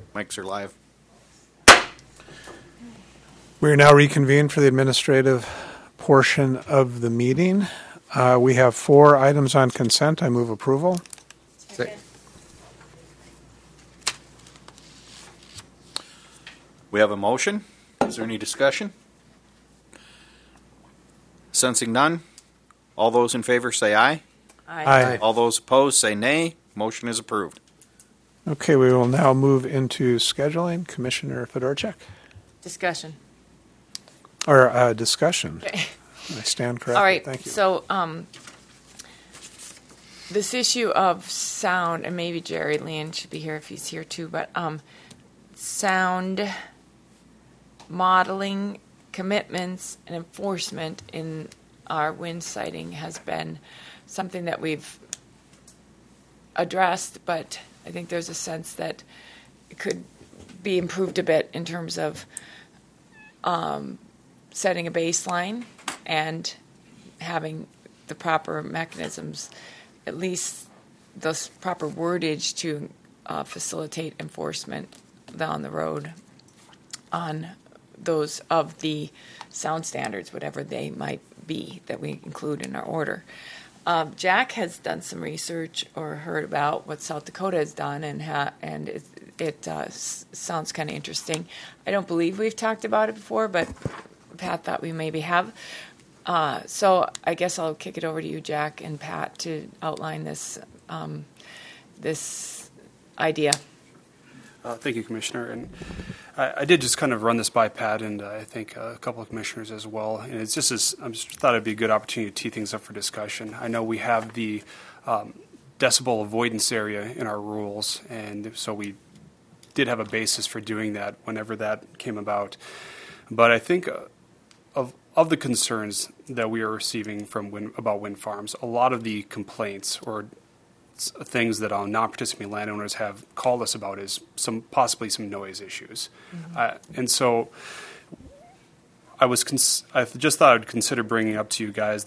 Mics are live. We are now reconvened for the administrative portion of the meeting. We have 4 items on consent. I move approval. Second. We have a motion. Is there any discussion? Sensing none. All those in favor say aye. Aye. All those opposed say nay. Motion is approved. Okay, we will now move into scheduling. Commissioner Fedorchak. Discussion. Or discussion. Okay. I stand corrected. All right. Thank you. So this issue of sound, and maybe Jerry Leon should be here if he's here too, but sound modeling, commitments, and enforcement in our wind sighting has been something that we've addressed, but I think there's a sense that it could be improved a bit in terms of setting a baseline and having the proper mechanisms, at least the proper wordage to facilitate enforcement down the road on those of the sound standards, whatever they might be, that we include in our order. Jack has done some research or heard about what South Dakota has done, and it sounds kind of interesting. I don't believe we've talked about it before, but Pat thought we maybe have. So I guess I'll kick it over to you, Jack and Pat, to outline this this idea. Thank you, Commissioner. And I did just kind of run this by Pat and I think a couple of commissioners as well. And it's just I just thought it'd be a good opportunity to tee things up for discussion. I know we have the decibel avoidance area in our rules, and so we did have a basis for doing that whenever that came about. But I think of the concerns that we are receiving from about wind farms, a lot of the complaints or things that non-participating landowners have called us about is possibly some noise issues. Mm-hmm. And so I just thought I'd consider bringing up to you guys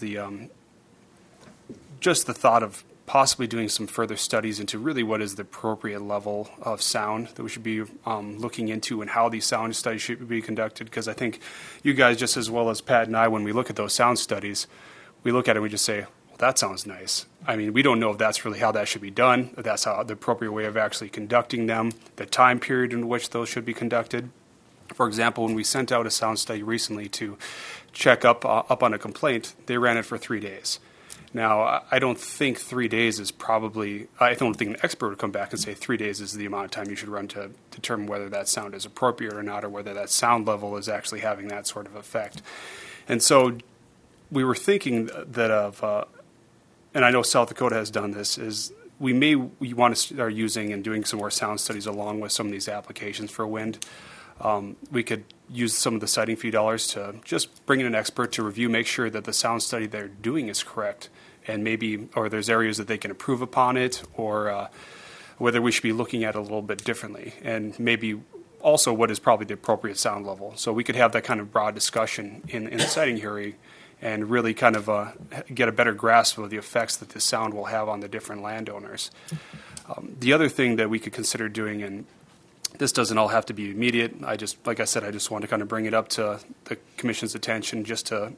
just the thought of possibly doing some further studies into really what is the appropriate level of sound that we should be looking into, and how these sound studies should be conducted. Because I think you guys, just as well as Pat and I, when we look at those sound studies, we look at it and we just say, well, that sounds nice. I mean, we don't know if that's really how that should be done, if that's how the appropriate way of actually conducting them, the time period in which those should be conducted. For example, when we sent out a sound study recently to check up on a complaint, they ran it for 3 days. Now, I don't think 3 days is probably, I don't think an expert would come back and say 3 days is the amount of time you should run to determine whether that sound is appropriate or not, or whether that sound level is actually having that sort of effect. And so we were thinking that and I know South Dakota has done this, is we want to start using and doing some more sound studies along with some of these applications for wind. We could use some of the sighting fee dollars to just bring in an expert to review, make sure that the sound study they're doing is correct, and or there's areas that they can improve upon it, or whether we should be looking at it a little bit differently, and maybe also what is probably the appropriate sound level. So we could have that kind of broad discussion in the sighting hearing, and really kind of get a better grasp of the effects that this sound will have on the different landowners. The other thing that we could consider doing, and this doesn't all have to be immediate, like I said, I just want to kind of bring it up to the Commission's attention, just to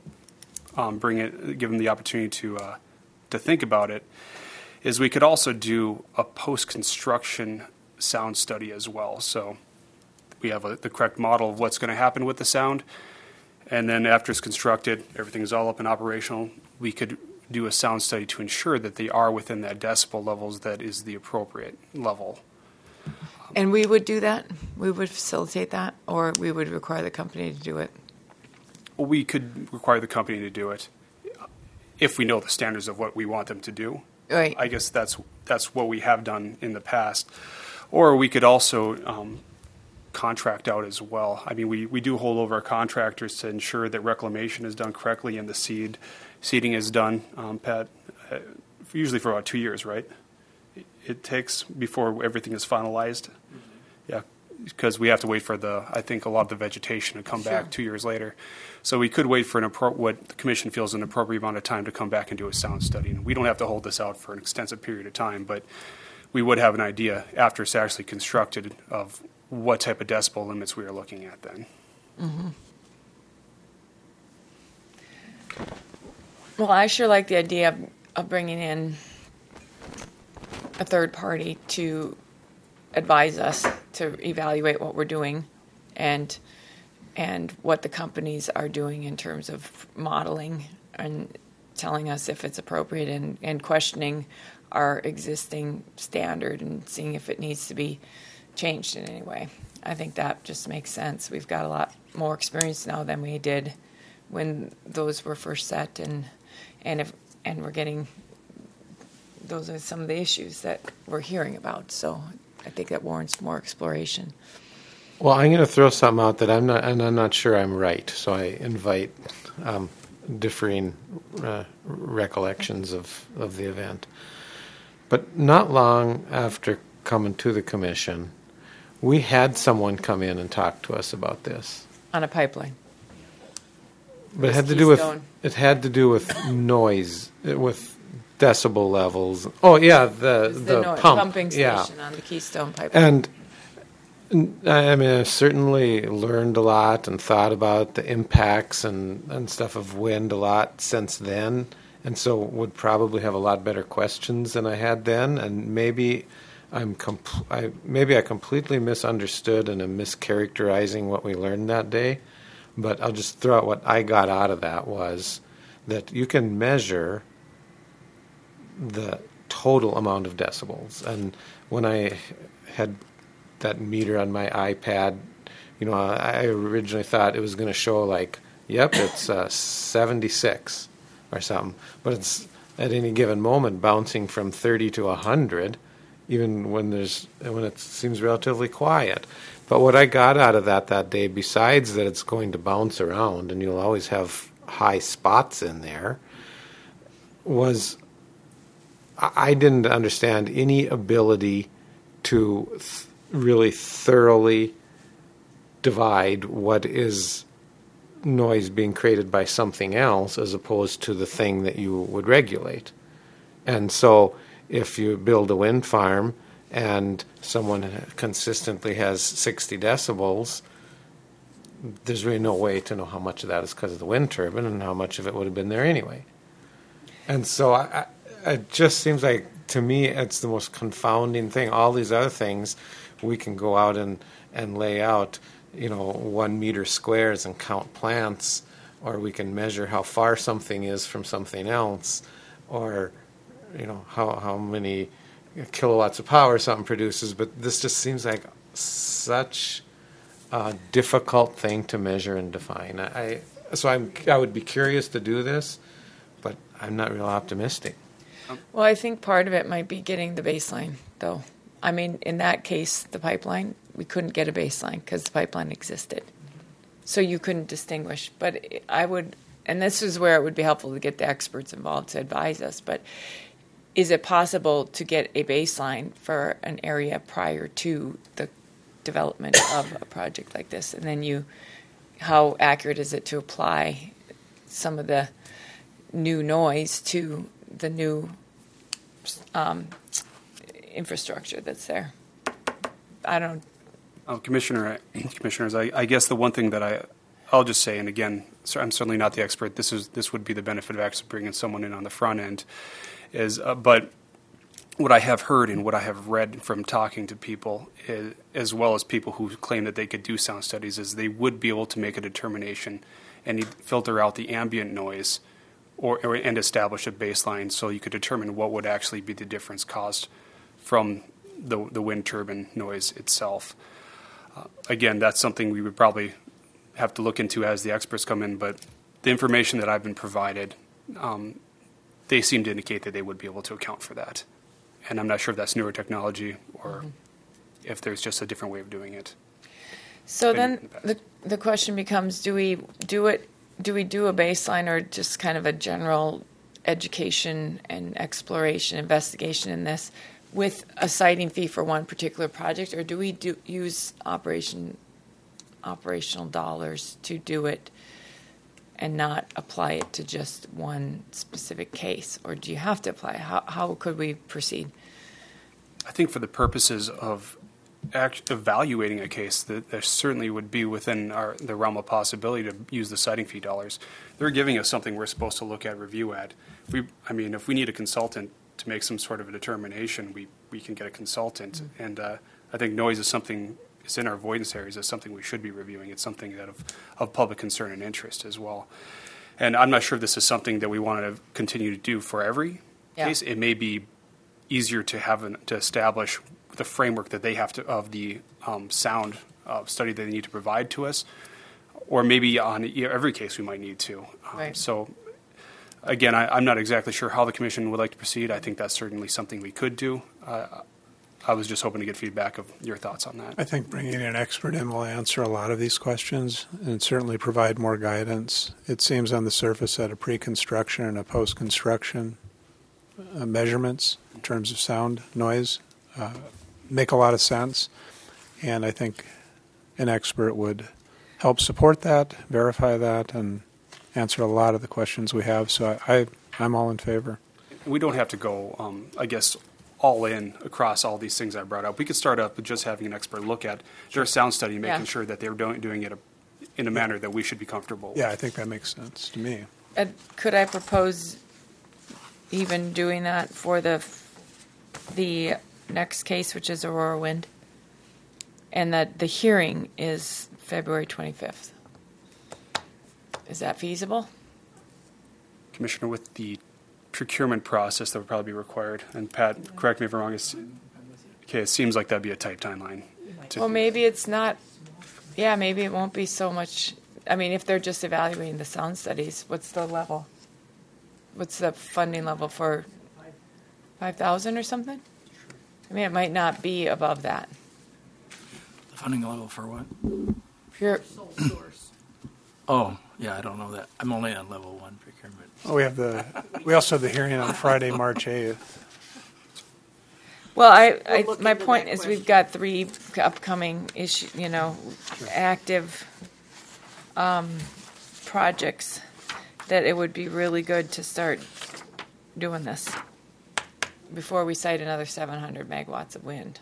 give them the opportunity to think about it, is we could also do a post-construction sound study as well. So we have the correct model of what's going to happen with the sound, and then after it's constructed, everything is all up and operational, we could do a sound study to ensure that they are within that decibel levels that is the appropriate level. And we would do that? We would facilitate that? Or we would require the company to do it? We could require the company to do it if we know the standards of what we want them to do. Right. I guess that's what we have done in the past. Or we could also contract out as well. I mean, we do hold over our contractors to ensure that reclamation is done correctly and the seeding is done, Pat, usually for about 2 years, right? It takes before everything is finalized. Mm-hmm. Yeah, because we have to wait for I think a lot of the vegetation to come back 2 years later. So we could wait for what the Commission feels an appropriate amount of time to come back and do a sound study. And we don't have to hold this out for an extensive period of time, but we would have an idea after it's actually constructed of what type of decibel limits we are looking at then. Well, I sure like the idea of bringing in a third party to advise us to evaluate what we're doing and what the companies are doing in terms of modeling and telling us if it's appropriate and questioning our existing standard and seeing if it needs to be changed in any way. I think that just makes sense. We've got a lot more experience now than we did when those were first set, and we're getting, those are some of the issues that we're hearing about. So I think that warrants more exploration. Well, I'm going to throw something out that I'm not sure I'm right. So I invite differing recollections of the event. But not long after coming to the commission, we had someone come in and talk to us about this. On a pipeline. But it had to do with noise, with decibel levels. Oh yeah, the pump, pumping station on the Keystone pipeline. And I mean, I've certainly learned a lot and thought about the impacts and stuff of wind a lot since then, and so would probably have a lot better questions than I had then. And maybe I completely misunderstood and am mischaracterizing what we learned that day. But I'll just throw out what I got out of that was that you can measure the total amount of decibels. And when I had that meter on my iPad, I originally thought it was going to show like, yep, it's 76 or something. But it's at any given moment bouncing from 30 to 100, even when it seems relatively quiet. But what I got out of that day, besides that it's going to bounce around and you'll always have high spots in there, was I didn't understand any ability to really thoroughly divide what is noise being created by something else as opposed to the thing that you would regulate. And so if you build a wind farm and someone consistently has 60 decibels, there's really no way to know how much of that is because of the wind turbine and how much of it would have been there anyway. And so it just seems like, to me, it's the most confounding thing. All these other things, we can go out and lay out, 1 meter squares and count plants, or we can measure how far something is from something else, or, how many kilowatts of power something produces. But this just seems like such a difficult thing to measure and define. I would be curious to do this, but I'm not real optimistic. Well, I think part of it might be getting the baseline, though. I mean, in that case, the pipeline, we couldn't get a baseline because the pipeline existed. So you couldn't distinguish. But I would, and this is where it would be helpful to get the experts involved to advise us, but is it possible to get a baseline for an area prior to the development of a project like this? And then how accurate is it to apply some of the new noise to the new infrastructure that's there? I don't. Commissioners, I guess the one thing that I'll just say, and again, I'm certainly not the expert. This would be the benefit of actually bringing someone in on the front end, but what I have heard and what I have read from talking to people, as well as people who claim that they could do sound studies, is they would be able to make a determination and filter out the ambient noise and establish a baseline so you could determine what would actually be the difference caused from the wind turbine noise itself. Again, that's something we would probably have to look into as the experts come in, but the information that I've been provided, they seem to indicate that they would be able to account for that. And I'm not sure if that's newer technology or if there's just a different way of doing it. So then the question becomes, do we do a baseline or just kind of a general education and exploration, investigation in this with a siting fee for one particular project, or do we use operational dollars to do it and not apply it to just one specific case? Or do you have to apply it? How could we proceed? I think for the purposes of evaluating a case, that there certainly would be within the realm of possibility to use the citing fee dollars. They're giving us something we're supposed to look at, review at. If we need a consultant to make some sort of a determination, we can get a consultant. Mm-hmm. And I think noise is something, it's in our avoidance areas, is something we should be reviewing. It's something that of public concern and interest as well. And I'm not sure if this is something that we want to continue to do for every case. It may be easier to to establish the framework that they have to of the sound study that they need to provide to us, or maybe on every case we might need to. Right. So, again, I'm not exactly sure how the commission would like to proceed. I think that's certainly something we could do. I was just hoping to get feedback of your thoughts on that. I think bringing an expert in will answer a lot of these questions and certainly provide more guidance. It seems on the surface that a pre-construction and a post-construction measurements in terms of sound, noise, make a lot of sense. And I think an expert would help support that, verify that, and answer a lot of the questions we have. So I'm all in favor. We don't have to go, all in across all these things I brought up. We could start up with just having an expert look at their sound study, making sure that they're doing it in a manner that we should be comfortable with. Yeah, I think that makes sense to me. Could I propose even doing that for the next case, which is Aurora Wind, and that the hearing is February 25th? Is that feasible? Commissioner, with the procurement process that would probably be required, and Pat, correct me if I'm wrong, it seems like that'd be a tight timeline. Well, maybe it's not. Yeah, maybe it won't be so much. I mean, if they're just evaluating the sound studies, what's the level? What's the funding level for 5,000 or something? I mean, it might not be above that. The funding level for what? Pure. Sole source. Oh, yeah, I don't know that. I'm only on level 1 procurement. Oh, we also have the hearing on Friday, March 8th. Well, look my into point that is we've got 3 upcoming active projects that it would be really good to start doing this before we cite another 700 megawatts of wind.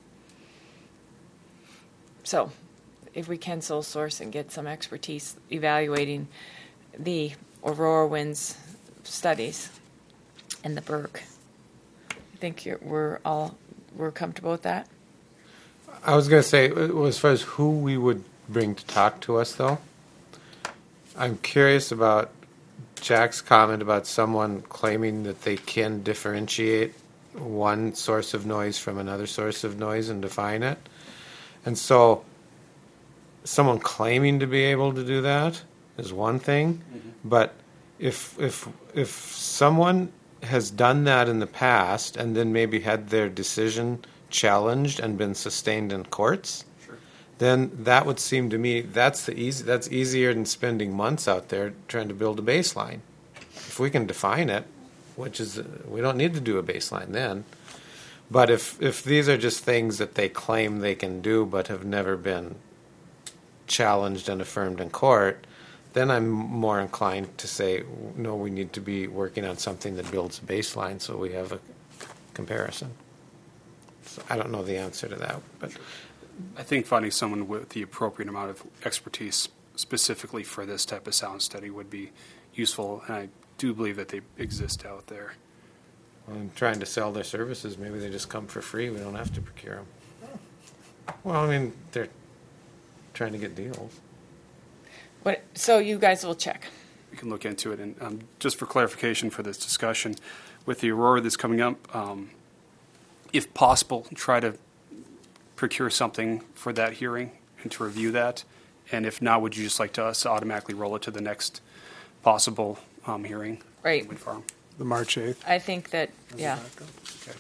So if we can sole source and get some expertise evaluating the Aurora Winds studies and the Burke, I think we're comfortable with that. I was going to say, as far as who we would bring to talk to us, though, I'm curious about Jack's comment about someone claiming that they can differentiate one source of noise from another source of noise and define it. And so someone claiming to be able to do that is one thing, but if someone has done that in the past and then maybe had their decision challenged and been sustained in courts, then that would seem to me that's easier than spending months out there trying to build a baseline. If we can define it, which is we don't need to do a baseline then. But if these are just things that they claim they can do but have never been challenged and affirmed in court, then I'm more inclined to say, no, we need to be working on something that builds a baseline so we have a comparison. So I don't know the answer to that, but I think finding someone with the appropriate amount of expertise specifically for this type of sound study would be useful, and I do believe that they exist out there. I'm trying to sell their services. Maybe they just come for free. We don't have to procure them. Well, I mean, they're trying to get deals. So you guys will check. We can look into it. And just for clarification for this discussion, with the Aurora that's coming up, if possible, try to procure something for that hearing and to review that. And if not, would you just like us to automatically roll it to the next possible hearing? Right. Wind farm? The March 8th. I think that, yeah. Okay.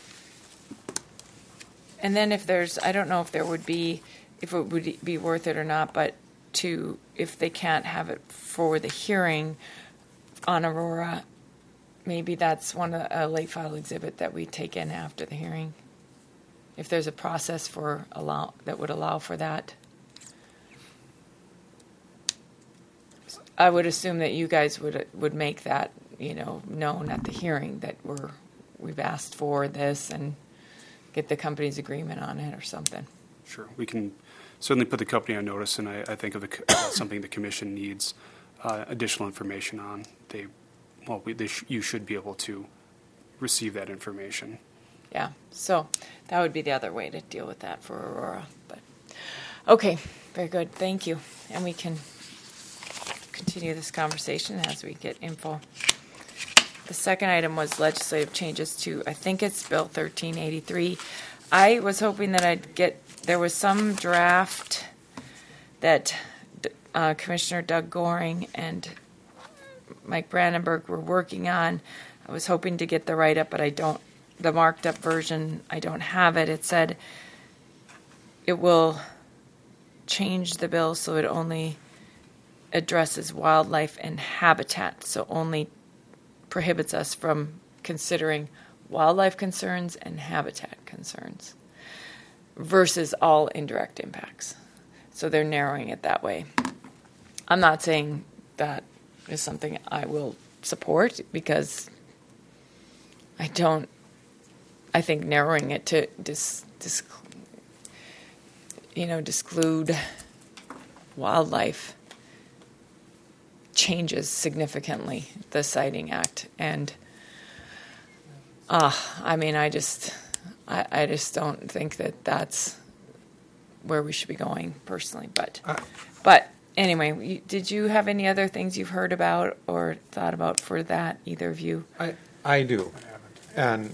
And then if I don't know if it would be worth it or not, but if they can't have it for the hearing on Aurora, maybe that's a late file exhibit that we take in after the hearing. If there's a process that would allow for that. I would assume that you guys would make that, known at the hearing that we've asked for this and get the company's agreement on it or something. Sure. We can certainly put the company on notice, and I think of something the commission needs additional information on. You should be able to receive that information. Yeah, so that would be the other way to deal with that for Aurora. But okay, very good. Thank you. And we can continue this conversation as we get info. The second item was legislative changes to, I think it's Bill 1383. I was hoping that there was some draft that Commissioner Doug Goring and Mike Brandenburg were working on. I was hoping to get the write-up, but the marked up version, I don't have it. It said it will change the bill so it only addresses wildlife and habitat, so only prohibits us from considering wildlife concerns and habitat concerns versus all indirect impacts. So they're narrowing it that way. I'm not saying that is something I will support because I think narrowing it to disclude wildlife changes significantly the Siting Act, and I just don't think that that's where we should be going personally. But anyway, did you have any other things you've heard about or thought about for that? Either of you? I do, and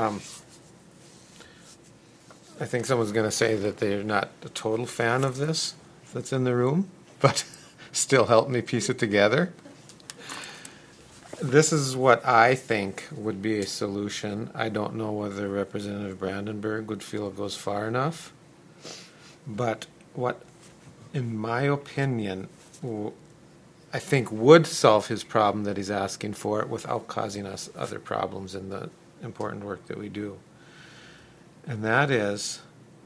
I think someone's going to say that they're not a total fan of this that's in the room, but still help me piece it together. This is what I think would be a solution. I don't know whether Representative Brandenburg would feel it goes far enough, but what, in my opinion, I think would solve his problem that he's asking for without causing us other problems in the important work that we do. And that is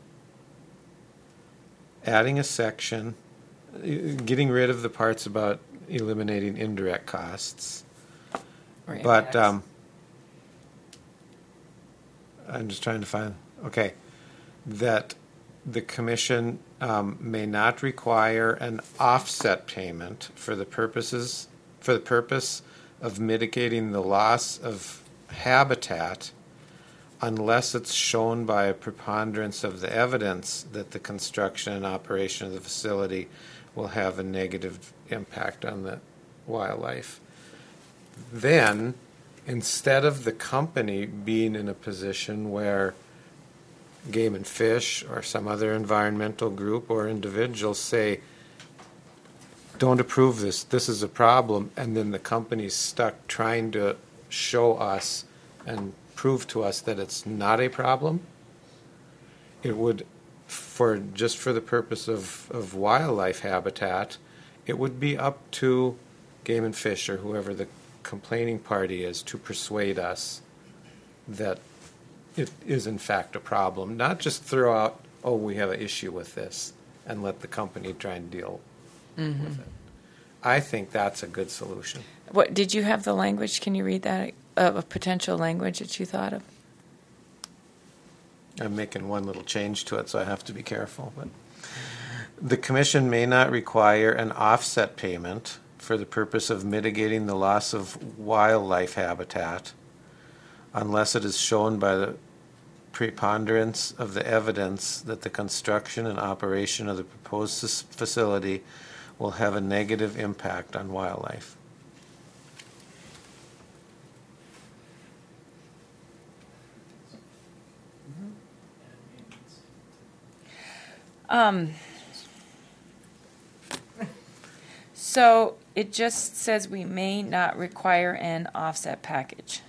adding a section, getting rid of the parts about eliminating indirect costs. But I'm just trying to find, that the commission may not require an offset payment for the purpose of mitigating the loss of habitat unless it's shown by a preponderance of the evidence that the construction and operation of the facility will have a negative impact on the wildlife. Then, instead of the company being in a position where Game and Fish or some other environmental group or individuals say, don't approve this is a problem, and then the company's stuck trying to show us and prove to us that it's not a problem, it would, for the purpose of wildlife habitat, it would be up to Game and Fish or whoever the complaining party is to persuade us that it is in fact a problem, not just throw out, we have an issue with this, and let the company try and deal with it. I think that's a good solution. What did you have the language? Can you read that of a potential language that you thought of? I'm making one little change to it, so I have to be careful. But the commission may not require an offset payment for the purpose of mitigating the loss of wildlife habitat unless it is shown by the preponderance of the evidence that the construction and operation of the proposed facility will have a negative impact on wildlife. So it just says we may not require an offset package.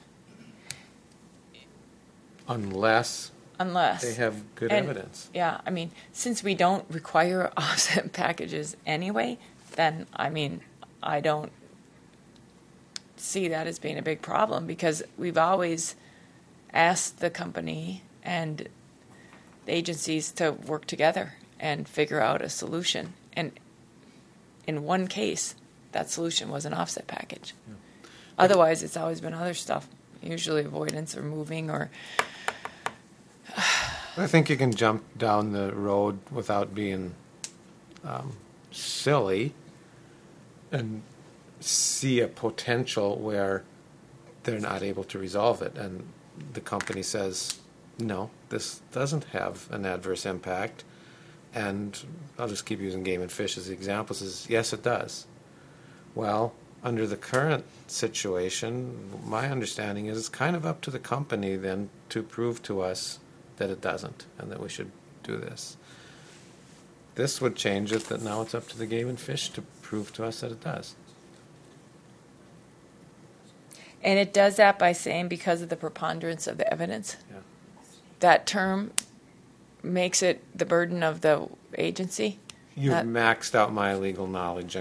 Unless they have good evidence. Yeah, since we don't require offset packages anyway, then, I don't see that as being a big problem because we've always asked the company and the agencies to work together and figure out a solution. And in one case, that solution was an offset package. Yeah. Otherwise, it's always been other stuff, usually avoidance or moving or I think you can jump down the road without being silly and see a potential where they're not able to resolve it. And the company says, no, this doesn't have an adverse impact. And I'll just keep using Game and Fish as the example, says, yes, it does. Well, under the current situation, my understanding is it's kind of up to the company then to prove to us that it doesn't and that we should do this. This would change it, that now it's up to the Game and Fish to prove to us that it does. And it does that by saying because of the preponderance of the evidence. Yeah. That term makes it the burden of the agency. You've That- maxed out my legal knowledge.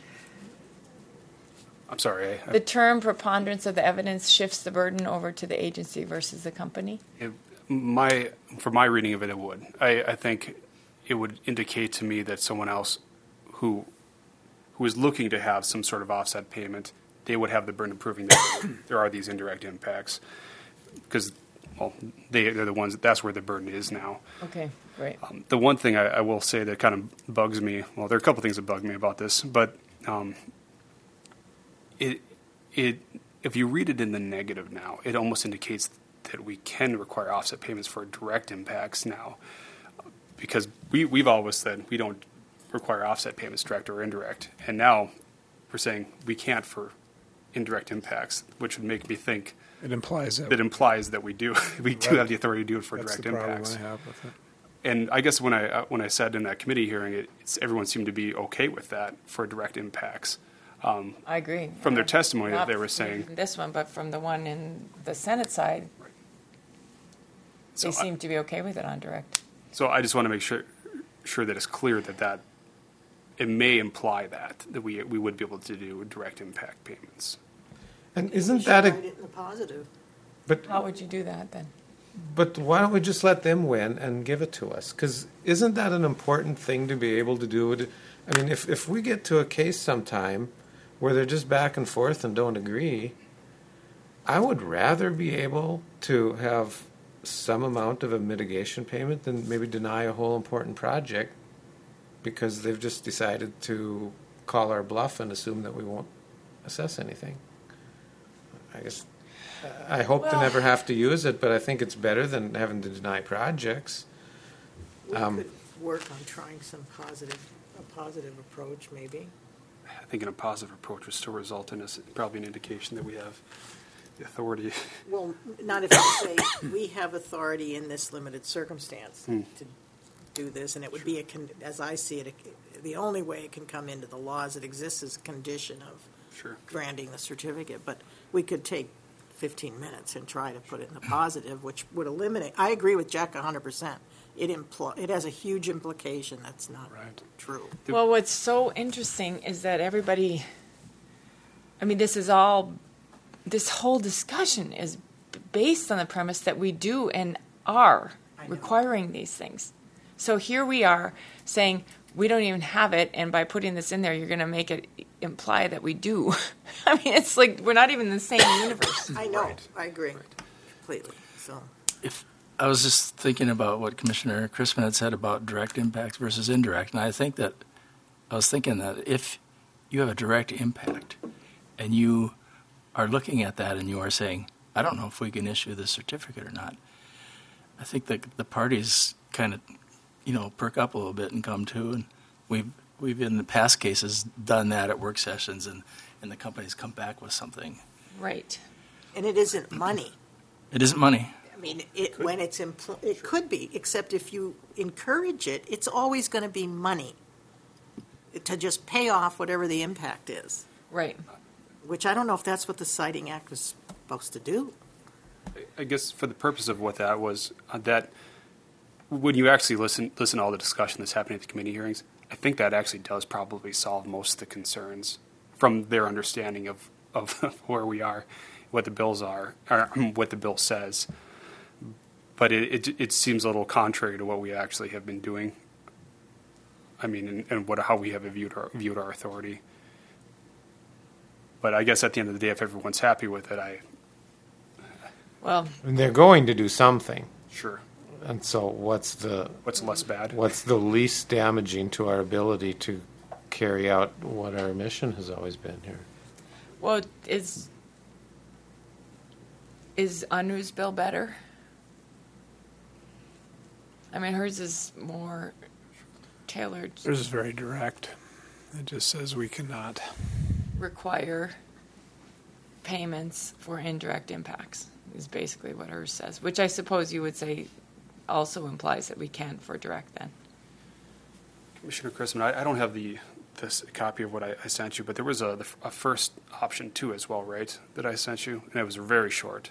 I'm sorry. The term preponderance of the evidence shifts the burden over to the agency versus the company. For my reading of it, it would. I think it would indicate to me that someone else who is looking to have some sort of offset payment, they would have the burden of proving that there are these indirect impacts, because they're the ones that's where the burden is now. Okay, right. The one thing I will say that kind of bugs me, well, there are a couple things that bug me about this, but if you read it in the negative now, it almost indicates that we can require offset payments for direct impacts now, because we've always said we don't require offset payments, direct or indirect, and now we're saying we can't for indirect impacts, which would make me think It implies that. that we do have the authority to do it for That's direct the problem impacts. I have with it. And I guess when I said in that committee hearing, everyone seemed to be okay with that for direct impacts. I agree. From their testimony that Not they were saying. from this one, but from the one in the Senate side, So they seem to be okay with it on direct. So I just want to make sure that it's clear that it may imply that we would be able to do direct impact payments. And You isn't should that write it in the positive. but How would you do that then? But why don't we just let them win and give it to us? Because isn't that an important thing to be able to do? I mean, if we get to a case sometime where they're just back and forth and don't agree, I would rather be able to have some amount of a mitigation payment than maybe deny a whole important project because they've just decided to call our bluff and assume that we won't assess anything. I guess I hope to never have to use it, but I think it's better than having to deny projects. We could work on trying a positive approach, maybe. I think a positive approach would still result in us probably an indication that we have the authority. Well, not if you say, we have authority in this limited circumstance to do this, and it would be, as I see it, the only way it can come into the law as it exists as a condition of Sure. granting the certificate. But we could take 15 minutes and try to put it in the positive, which would eliminate. I agree with Jack 100%. It has a huge implication that's not true. Well, what's so interesting is that everybody, I mean, this whole discussion is based on the premise that we do and are requiring these things. So here we are saying we don't even have it, and by putting this in there, you're going to make it imply that we do. I mean, it's like we're not even in the same universe. I know. I agree completely. So. If I was just thinking about what Commissioner Crispin had said about direct impacts versus indirect, and I was thinking that if you have a direct impact and you are looking at that and you are saying, I don't know if we can issue this certificate or not, I think that the parties kind of, perk up a little bit and come to, and we've in the past cases done that at work sessions, and the companies come back with something. Right. And it isn't money. It isn't money. I mean, it could be, except if you encourage it, it's always going to be money to just pay off whatever the impact is, Right. which I don't know if that's what the Siting Act was supposed to do. I guess for the purpose of what that was, that when you actually listen to all the discussion that's happening at the committee hearings, I think that actually does probably solve most of the concerns from their understanding of where we are, what the bills are, or what the bill says. But it seems a little contrary to what we actually have been doing. I mean, and how we have viewed our authority. But I guess at the end of the day, if everyone's happy with it, Well, And they're going to do something. sure. And so What's less bad? what's the least damaging to our ability to carry out what our mission has always been here? Well, is Anu's bill better? I mean, hers is more tailored, Yours is very direct. It just says we cannot. require payments for indirect impacts, is basically what hers says, which I suppose you would say also implies that we can for direct then. Commissioner Chrisman, I don't have this copy of what I sent you, but there was a first option too as well, right, that I sent you, and it was very short.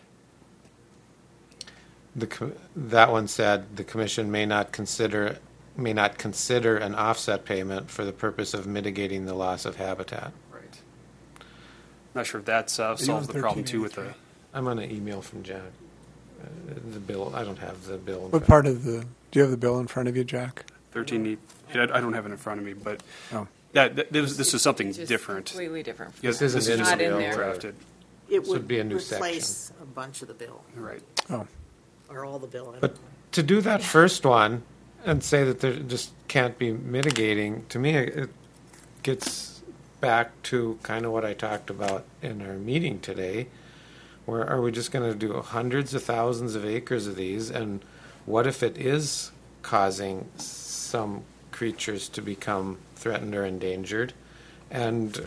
That one said the commission may not consider an offset payment for the purpose of mitigating the loss of habitat. Right. Not sure if that solves the problem too with the. I'm on an email from Jack. The bill. I don't have the bill. What part of the? Do you have the bill in front of you, Jack? 13E. I don't have it in front of me, but Oh. this is something Just different. completely different. Yes, This isn't this is in just the bill. something Not in there. drafted. It This would be a new replace a bunch of the bill, Right. Oh. or all the bill. I don't But know. to do that first one and say that there just can't be mitigating, to me, it gets back to kind of what I talked about in our meeting today, where are we just going to do hundreds of thousands of acres of these, and what if it is causing some creatures to become threatened or endangered, and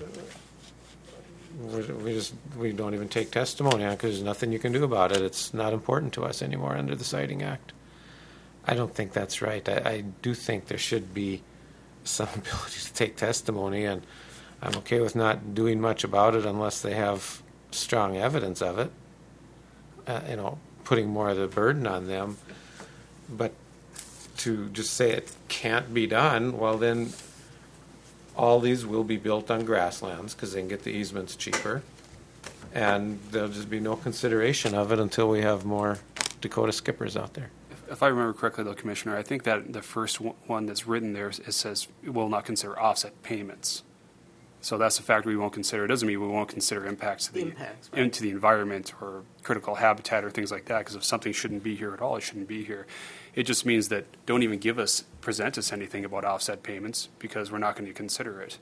we don't even take testimony on it because there's nothing you can do about it. It's not important to us anymore under the Siting Act. I don't think that's right. I do think there should be some ability to take testimony, and I'm okay with not doing much about it unless they have strong evidence of it. Putting more of the burden on them. But to just say it can't be done, well then all these will be built on grasslands because they can get the easements cheaper, and there'll just be no consideration of it until we have more Dakota skippers out there. If I remember correctly, though, Commissioner, I think that the first one that's written there, it says it will not consider offset payments. So that's a factor we won't consider. It doesn't mean we won't consider impacts to Impacts, right. into the environment or critical habitat or things like that, because if something shouldn't be here at all, it shouldn't be here. It just means that don't even present us anything about offset payments because we're not going to consider it.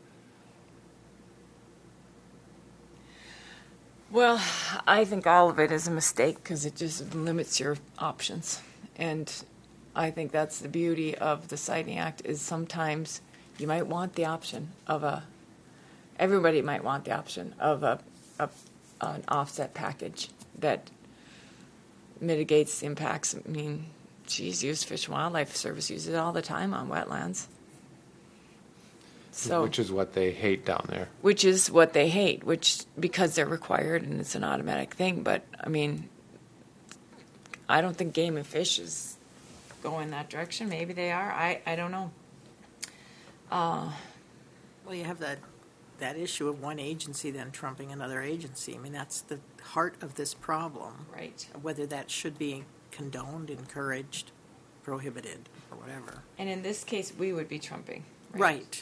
Well, I think all of it is a mistake because it just limits your options. And I think that's the beauty of the Siting Act is sometimes you might want the option of everybody might want the option of an offset package that mitigates the impacts. I mean, geez, U.S. Fish and Wildlife Service uses it all the time on wetlands. So, Which is what they hate down there. which is what they hate, because they're required and it's an automatic thing. But I mean, I don't think Game and Fish is going that direction. Maybe they are. I don't know. Well, you have that issue of one agency then trumping another agency. I mean, that's the heart of this problem. Right. Whether that should be condoned, encouraged, prohibited, or whatever. And in this case, we would be trumping. Right.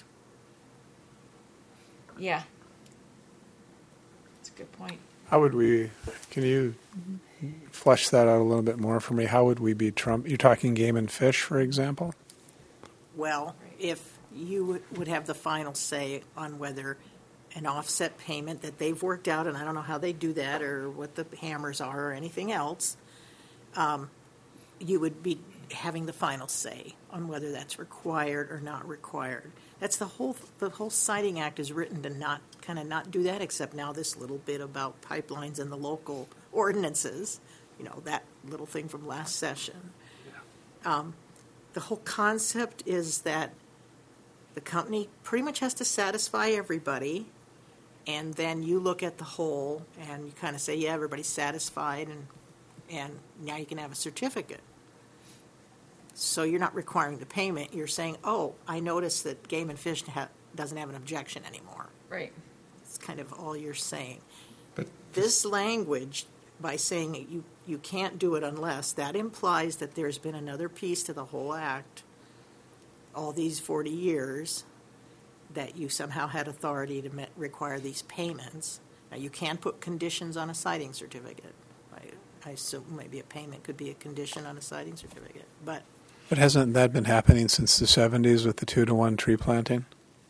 Yeah. That's a good point. How would we? Can you flesh that out a little bit more for me? How would we be Trump? You're talking Game and Fish, for example. Well, if you would have the final say on whether an offset payment that they've worked out, and I don't know how they do that or what the hammers are or anything else, you would be having the final say on whether that's required or not required. That's the whole Siting Act is written to not do that, except now this little bit about pipelines and the local ordinances, that little thing from last session. The whole concept is that the company pretty much has to satisfy everybody, and then you look at the whole and you kind of say, yeah, everybody's satisfied, and now you can have a certificate. So you're not requiring the payment. You're saying, oh, I noticed that Game and Fish doesn't have an objection anymore. Right. It's kind of all you're saying. But This language, by saying that you can't do it unless, that implies that there's been another piece to the whole act all these 40 years that you somehow had authority to require these payments. Now, you can put conditions on a siting certificate. I assume maybe a payment could be a condition on a siting certificate, but But hasn't that been happening since the 70s with the 2-to-1 tree planting?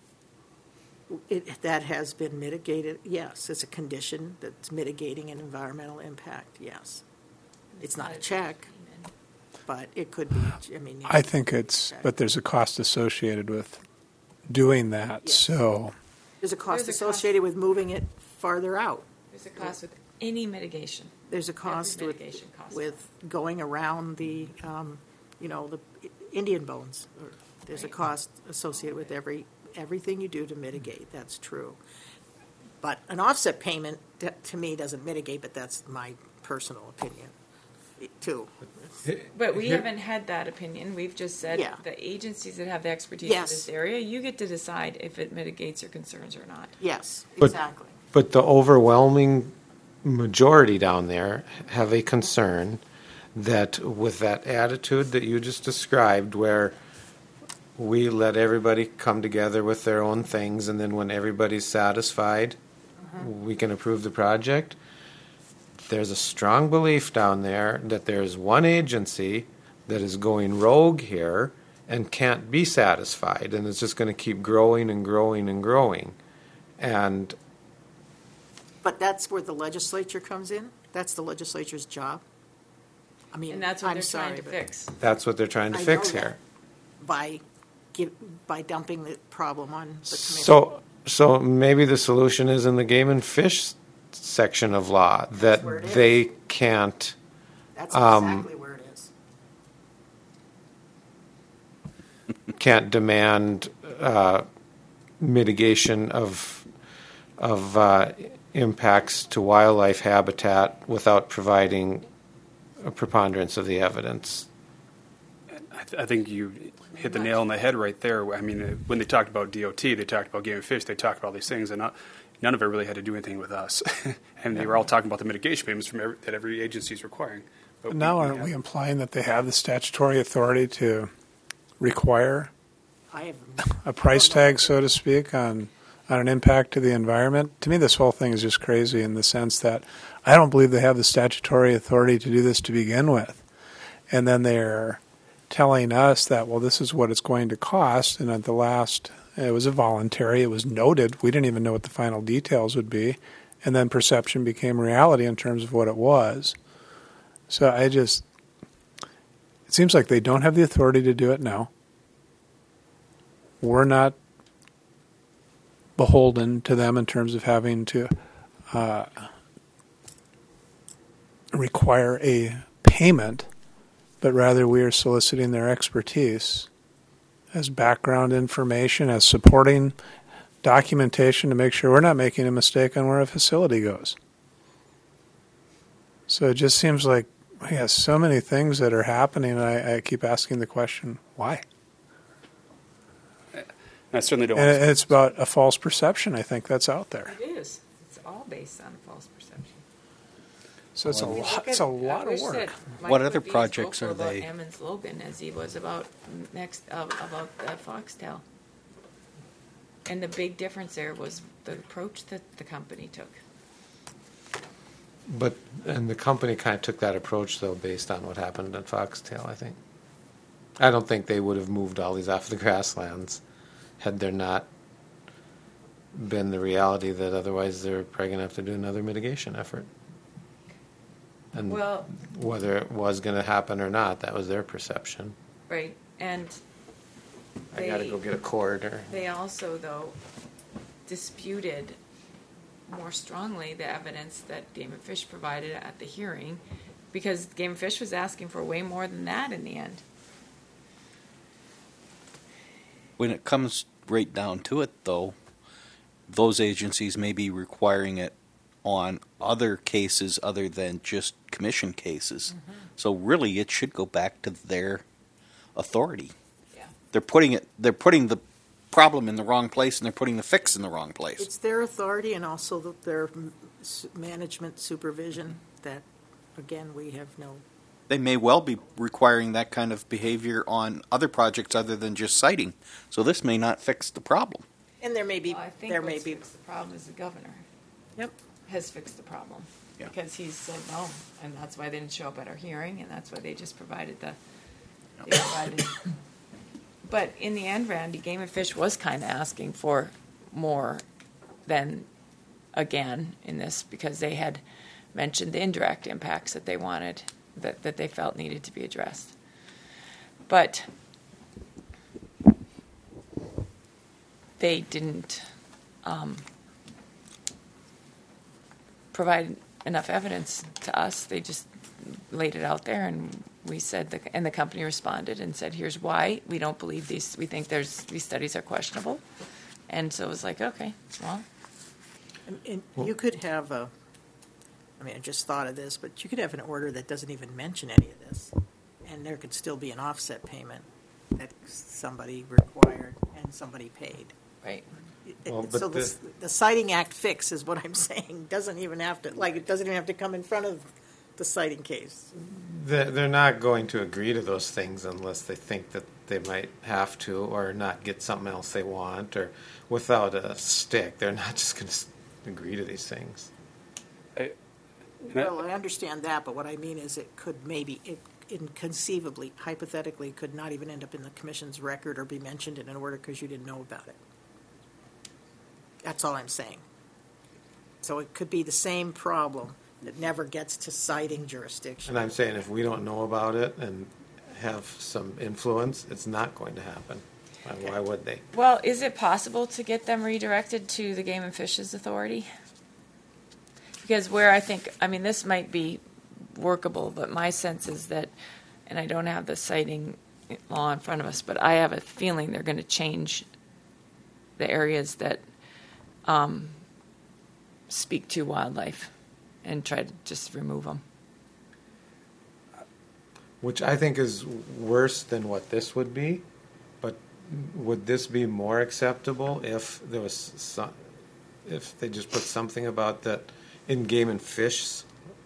that has been mitigated, yes, it's a condition that's mitigating an environmental impact, yes. It's not a check, but it could be, I mean. I think but there's a cost associated with doing that, Yes. so. There's a cost There's a cost. associated with moving it farther out. There's a cost with any mitigation. There's a cost with, mitigation cost. with going around the, the Indian bones. There's a Right. cost associated with everything you do to mitigate, that's true. But an offset payment, to me, doesn't mitigate, but that's my personal opinion, too. But we haven't had that opinion. We've just said Yeah. the agencies that have the expertise Yes. in this area, you get to decide if it mitigates your concerns or not. Yes, But- exactly. But the overwhelming majority down there have a concern that with that attitude that you just described, where we let everybody come together with their own things, and then when everybody's satisfied, we can approve the project. There's a strong belief down there that there's one agency that is going rogue here and can't be satisfied, and it's just going to keep growing and growing and growing. And But that's where the legislature comes in? That's the legislature's job? I mean, And that's what I'm they're sorry, trying to but fix. that's what they're trying to I fix know that. here. By dumping the problem on the commission. So maybe the solution is in the game and fish section of law, that where it is. they can't, That's exactly where it is. can't demand mitigation of impacts to wildlife habitat without providing a preponderance of the evidence. I think you hit the nail on the head right there. I mean, when they talked about DOT, they talked about game and fish, they talked about all these things, and none of it really had to do anything with us. And they were all talking about the mitigation payments that every agency is requiring. But Now aren't we implying that they have the statutory authority to require I have, a price tag, so to speak, on an impact to the environment? To me, this whole thing is just crazy in the sense that I don't believe they have the statutory authority to do this to begin with. And then they're telling us that, well, this is what it's going to cost. And at the last, it was a voluntary, it was noted. We didn't even know what the final details would be. And then perception became reality in terms of what it was. So it seems like they don't have the authority to do it now. We're not beholden to them in terms of having to require a payment, but rather we are soliciting their expertise as background information, as supporting documentation to make sure we're not making a mistake on where a facility goes. So it just seems like we have so many things that are happening, and I keep asking the question, why? I certainly don't. And it's about a false perception, I think, that's out there. It is. It's all based on false perception. So it's a lot of work. What other projects are about they- Emmons Logan as he was about about Foxtel. And the big difference there was the approach that the company took. And the company kind of took that approach, though, based on what happened at Foxtail, I think. I don't think they would have moved all these off the grasslands had there not been the reality that otherwise they're probably going to have to do another mitigation effort. And Well, whether it was going to happen or not, that was their perception. right, and I got to go get a cord. They also, though, disputed more strongly the evidence that Game and Fish provided at the hearing, because Game and Fish was asking for way more than that in the end. When it comes right down to it, though, those agencies may be requiring it on other cases other than just commission cases. Mm-hmm. So really, it should go back to their authority. Yeah. They're putting the problem in the wrong place, and they're putting the fix in the wrong place. it's their authority and also their management supervision that, again, we have no, They may well be requiring that kind of behavior on other projects other than just citing. So this may not fix the problem. and there may be, Well, I think there may what's be, fixed the problem is the governor yep. has fixed the problem. Yeah. because he said no, and that's why they didn't show up at our hearing, and that's why they just provided they provided. But in the end, Randy, Game and Fish was kind of asking for more than again in this, because they had mentioned the indirect impacts that they wanted, that they felt needed to be addressed. But they didn't provide enough evidence to us. They just laid it out there, and we said, and the company responded and said, here's why we don't believe these, we think these studies are questionable. And so it was like, okay, well. And you could have I just thought of this, but you could have an order that doesn't even mention any of this, and there could still be an offset payment that somebody required and somebody paid. Right. Well, So but the Citing Act fix is what I'm saying, doesn't even have to, it doesn't even have to come in front of the citing case. They're not going to agree to those things unless they think that they might have to, or not get something else they want, or without a stick. They're not just going to agree to these things. Well, I understand that, but what I mean is it could maybe, inconceivably, hypothetically, could not even end up in the commission's record or be mentioned in an order because you didn't know about it. That's all I'm saying. So it could be the same problem that never gets to citing jurisdiction. And I'm saying if we don't know about it and have some influence, it's not going to happen. Why would they? Well, is it possible to get them redirected to the Game and Fishes Authority? Because where I think, this might be workable, but my sense is that, and I don't have the citing law in front of us, but I have a feeling they're going to change the areas that speak to wildlife and try to just remove them. Which I think is worse than what this would be. But would this be more acceptable if there was if they just put something about that in Game and Fish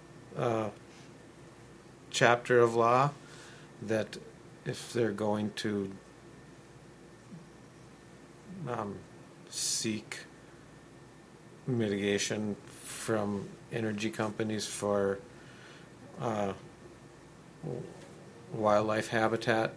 chapter of law, that if they're going to seek mitigation from energy companies for wildlife habitat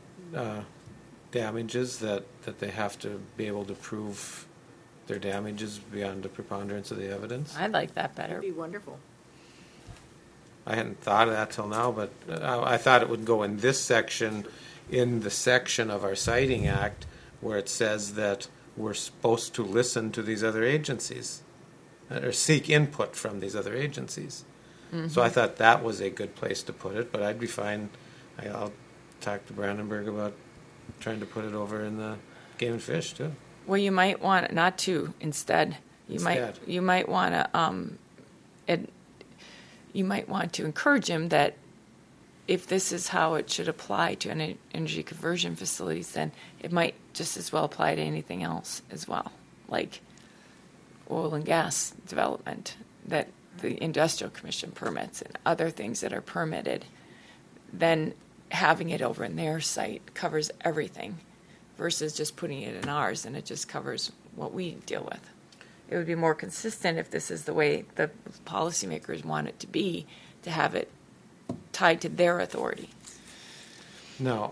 damages, that they have to be able to prove their damages beyond the preponderance of the evidence. I like that better. That'd be wonderful. I hadn't thought of that till now, but I thought it would go in this section, in the section of our Citing Act where it says that we're supposed to listen to these other agencies or seek input from these other agencies. Mm-hmm. So I thought that was a good place to put it, but I'd be fine. I'll talk to Brandenburg about trying to put it over in the Game and Fish too. Well, you might want not to. Instead, you might want to you might want to encourage him that if this is how it should apply to energy conversion facilities, then it might just as well apply to anything else as well, like oil and gas development that the Industrial Commission permits and other things that are permitted. Then having it over in their site covers everything versus just putting it in ours, and it just covers what we deal with. It would be more consistent if this is the way the policymakers want it to be, to have it tied to their authority. Now,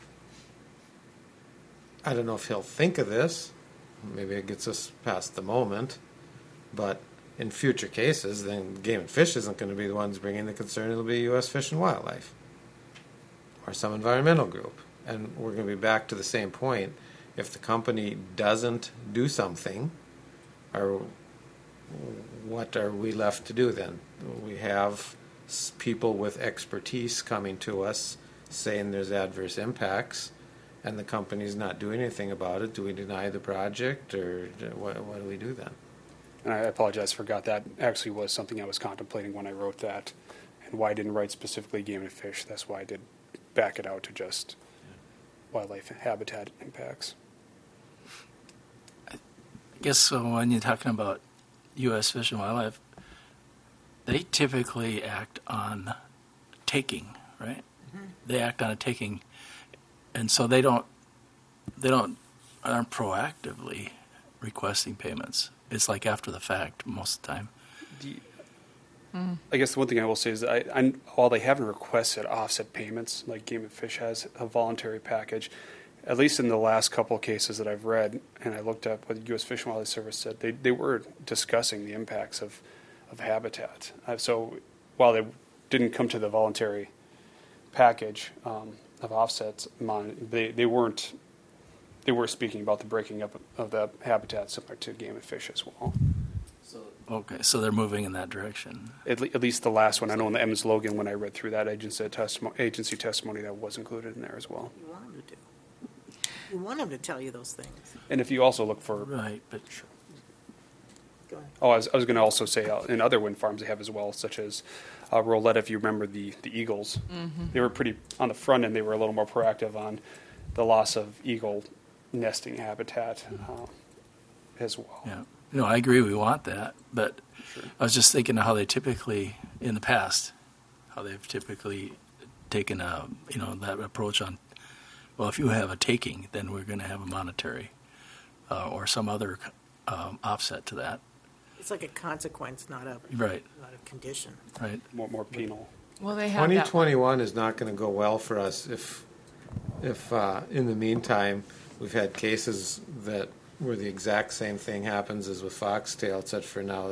I don't know if he'll think of this. Maybe it gets us past the moment. But in future cases, then Game and Fish isn't going to be the ones bringing the concern. It'll be U.S. Fish and Wildlife or some environmental group. And we're going to be back to the same point. If the company doesn't do something, or what are we left to do then? We have people with expertise coming to us saying there's adverse impacts, and the company's not doing anything about it. Do we deny the project, or what do we do then? And I apologize, forgot that actually was something I was contemplating when I wrote that, and why I didn't write specifically Game and Fish. That's why I did back it out to just wildlife habitat impacts. I guess when you're talking about U.S. Fish and Wildlife, they typically act on taking, right? Mm-hmm. They act on a taking, and so they aren't proactively requesting payments. It's like after the fact most of the time. I guess the one thing I will say is that while they haven't requested offset payments like Game and Fish has a voluntary package, at least in the last couple of cases that I've read and I looked up what the U.S. Fish and Wildlife Service said, they were discussing the impacts of habitat. So while they didn't come to the voluntary package of offsets, they were speaking about the breaking up of the habitat similar to Game and Fish as well. Okay, so they're moving in that direction. At least the last one. I know in the Emmons Logan, when I read through that agency testimony, that was included in there as well. You want them to do. You want them to tell you those things. And if you also look for... Right, but Go ahead. Oh, I was going to also say in other wind farms they have as well, such as Roletta, if you remember the eagles. They were pretty, on the front end, they were a little more proactive on the loss of eagle nesting habitat as well. yeah. No, I agree. We want that, but I was just thinking of how they typically, in the past, how they've typically taken that approach on. Well, if you have a taking, then we're going to have a monetary or some other offset to that. It's like a consequence, not a Right, condition. right. More penal. Well, they have that. 2021 is not going to go well for us if in the meantime we've had cases that where the exact same thing happens as with foxtail, except for now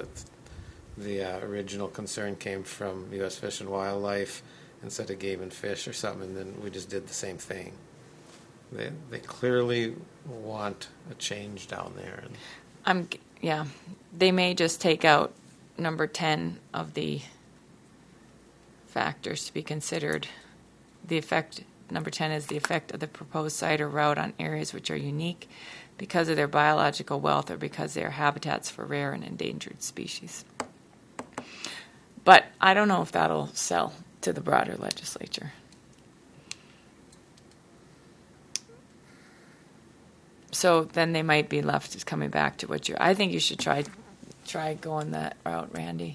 the original concern came from U.S. Fish and Wildlife instead of Game and Fish or something, and then we just did the same thing. They clearly want a change down there. And They may just take out number 10 of the factors to be considered. The effect, number 10 is the effect of the proposed site or route on areas which are unique because of their biological wealth or because they are habitats for rare and endangered species. But I don't know if that'll sell to the broader legislature. So then they might be left as coming back to what I think you should try going that route, Randy.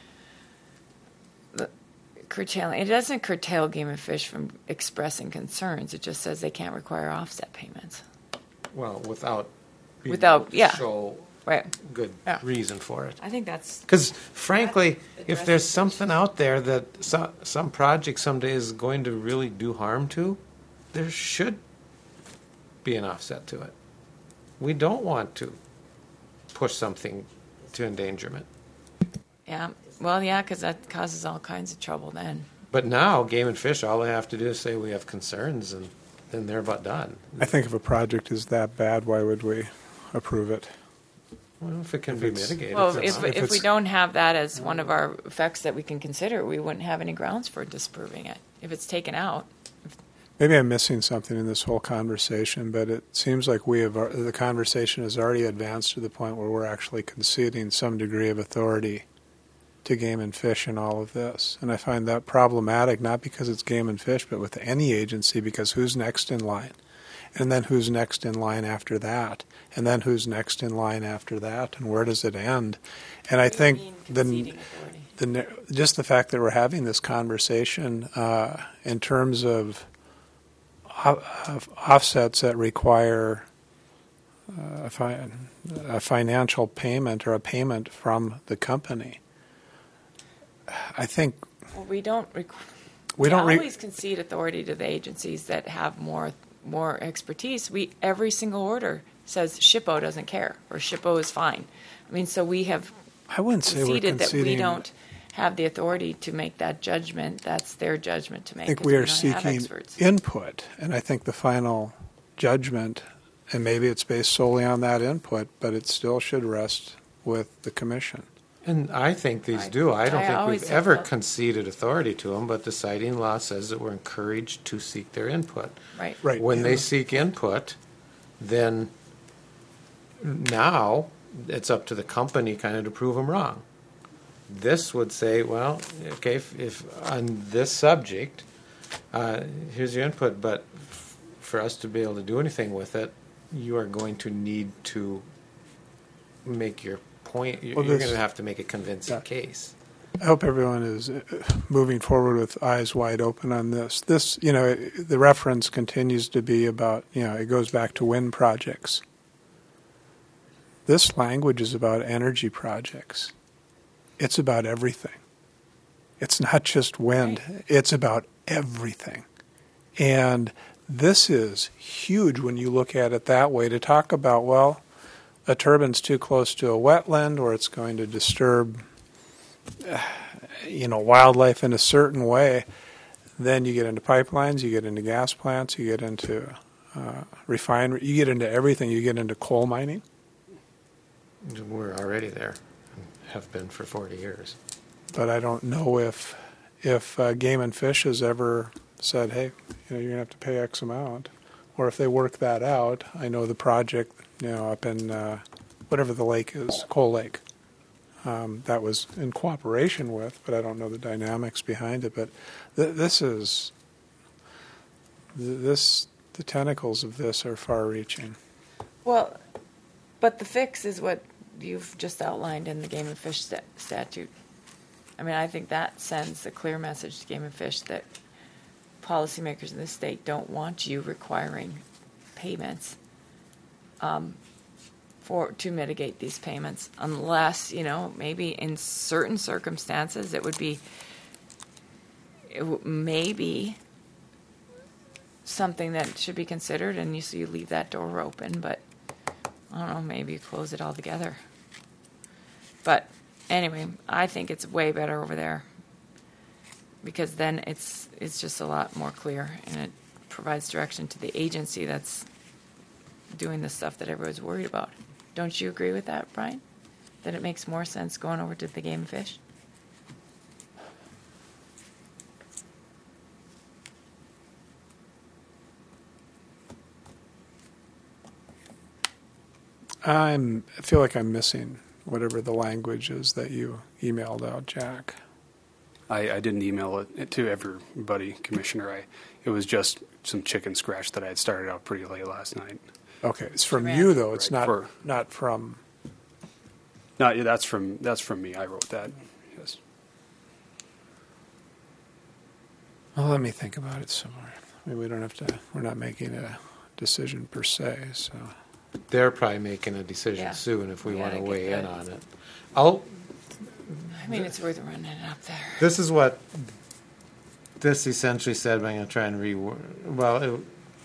Curtailing, it doesn't curtail Game and Fish from expressing concerns. It just says they can't require offset payments. well, without being Without- able to yeah. show Right. good Yeah. reason for it. I think that's Because frankly, That if addresses there's the something out there that some project someday is going to really do harm to, there should be an offset to it. We don't want to push something to endangerment. yeah. Well, yeah, because that causes all kinds of trouble then. But now, Game and Fish, all they have to do is say we have concerns, and then they're about done. I think if a project is that bad, why would we approve it? Well, if it can If be it's- mitigated. Well, that's if fine. we it's- don't have that as one of our effects that we can consider, we wouldn't have any grounds for disproving it. If it's taken out, Maybe I'm missing something in this whole conversation, but it seems like the conversation has already advanced to the point where we're actually conceding some degree of authority to Game and Fish in all of this. And I find that problematic, not because it's Game and Fish, but with any agency, because who's next in line? And then who's next in line after that? And then who's next in line after that? And where does it end? And I think just the fact that we're having this conversation in terms of offsets that require a financial payment or a payment from the company, I think we don't. we don't. always concede authority to the agencies that have more expertise. Every single order says SHPO doesn't care or SHPO is fine. I mean, so we have I wouldn't say we're conceded that we conceding. don't have the authority to make that judgment. That's their judgment to make. I think 'cause we are don't have seeking experts. input, and I think the final judgment, and maybe it's based solely on that input, but it still should rest with the commission. And I think these I- do. I don't I think always we've have ever felt- conceded authority to them, but the citing law says that we're encouraged to seek their input. Right. Right. When they Yeah. seek input, then now it's up to the company kind of to prove them wrong. This would say, well, okay, if on this subject, here's your input, but for us to be able to do anything with it, you are going to need to make your point. You're Well, going this- to have to make a convincing Yeah. case. I hope everyone is moving forward with eyes wide open on this. This, the reference continues to be about, it goes back to wind projects. This language is about energy projects. it's about everything. It's not just wind. Right. It's about everything. And this is huge when you look at it that way. To talk about, well, a turbine's too close to a wetland or it's going to disturb wildlife in a certain way, then you get into pipelines, you get into gas plants, you get into refinery, you get into everything. You get into coal mining. We're already there, have been for 40 years. But I don't know if Game and Fish has ever said, hey, you're going to have to pay X amount, or if they work that out. I know the project, up in whatever the lake is, Coal Lake, that was in cooperation with, but I don't know the dynamics behind it. But the tentacles of this are far-reaching. Well, but the fix is what you've just outlined in the Game and Fish statute. I mean, I think that sends a clear message to Game and Fish that policymakers in the state don't want you requiring payments to mitigate these payments, unless maybe in certain circumstances it may be something that should be considered, and you leave that door open. But I don't know, maybe you close it all together. But anyway, I think it's way better over there, because then it's just a lot more clear, and it provides direction to the agency that's doing the stuff that everyone's worried about. Don't you agree with that, Brian? That it makes more sense going over to the Game and Fish? I feel like I'm missing whatever the language is that you emailed out, Jack. I didn't email it to everybody, Commissioner. It was just some chicken scratch that I had started out pretty late last night. Okay, it's from you though. It's Right, not from. No, yeah, that's from me. I wrote that. Yes. Well, let me think about it some more. I mean, we don't have to. We're not making a decision per se, so. They're probably making a decision Yeah. soon if we We want to gotta weigh get in that. on it. I'll. I mean, it's worth running it up there. This is what this essentially said, but I'm going to try and reword. Well,